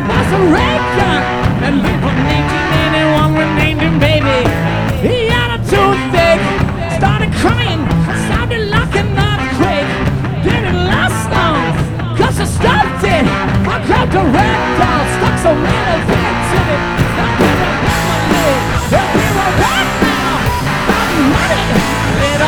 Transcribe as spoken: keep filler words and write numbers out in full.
was a red gun that lived from eighteen eighty-one. We named him baby. He had a toothache, started crying, sounded like an earthquake. Didn't last long, cause I stopped it. I grabbed a red doll, stuck some little things in it. Now we're a family, and we're right now. Got money, little